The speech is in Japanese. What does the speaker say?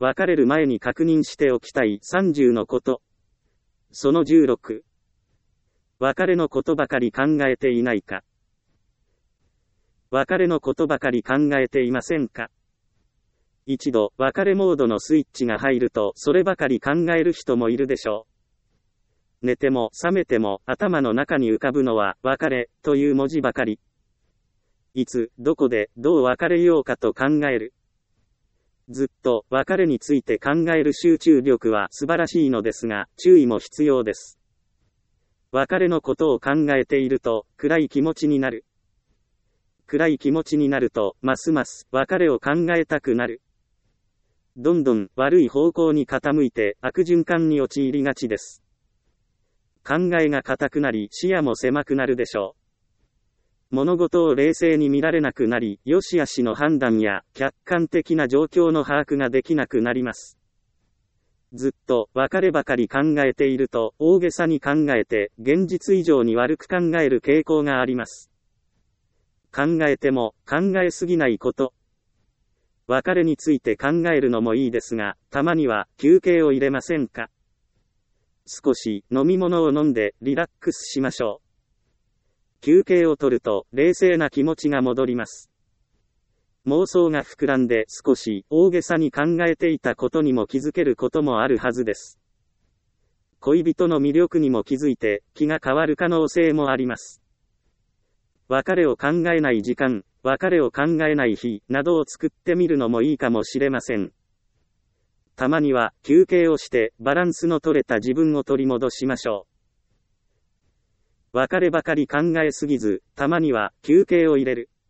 別れる前に確認しておきたい30のこと。その16。別れのことばかり考えていないか。別れのことばかり考えていませんか。一度、別れモードのスイッチが入ると、そればかり考える人もいるでしょう。寝ても覚めても頭の中に浮かぶのは、別れ、という文字ばかり。いつ、どこで、どう別れようかと考える。ずっと、別れについて考える集中力は素晴らしいのですが、注意も必要です。別れのことを考えていると、暗い気持ちになる。暗い気持ちになると、ますます別れを考えたくなる。どんどん悪い方向に傾いて悪循環に陥りがちです。考えが固くなり視野も狭くなるでしょう。物事を冷静に見られなくなり、良し悪しの判断や客観的な状況の把握ができなくなります。ずっと別ればかり考えていると大げさに考えて現実以上に悪く考える傾向があります。考えても考えすぎないこと。別れについて考えるのもいいですが、たまには休憩を入れませんか。少し飲み物を飲んでリラックスしましょう。休憩を取ると冷静な気持ちが戻ります。妄想が膨らんで少し大げさに考えていたことにも気づけることもあるはずです。恋人の魅力にも気づいて気が変わる可能性もあります。別れを考えない時間、別れを考えない日などを作ってみるのもいいかもしれません。たまには休憩をしてバランスの取れた自分を取り戻しましょう。別ればかり考えすぎず、たまには休憩を入れる。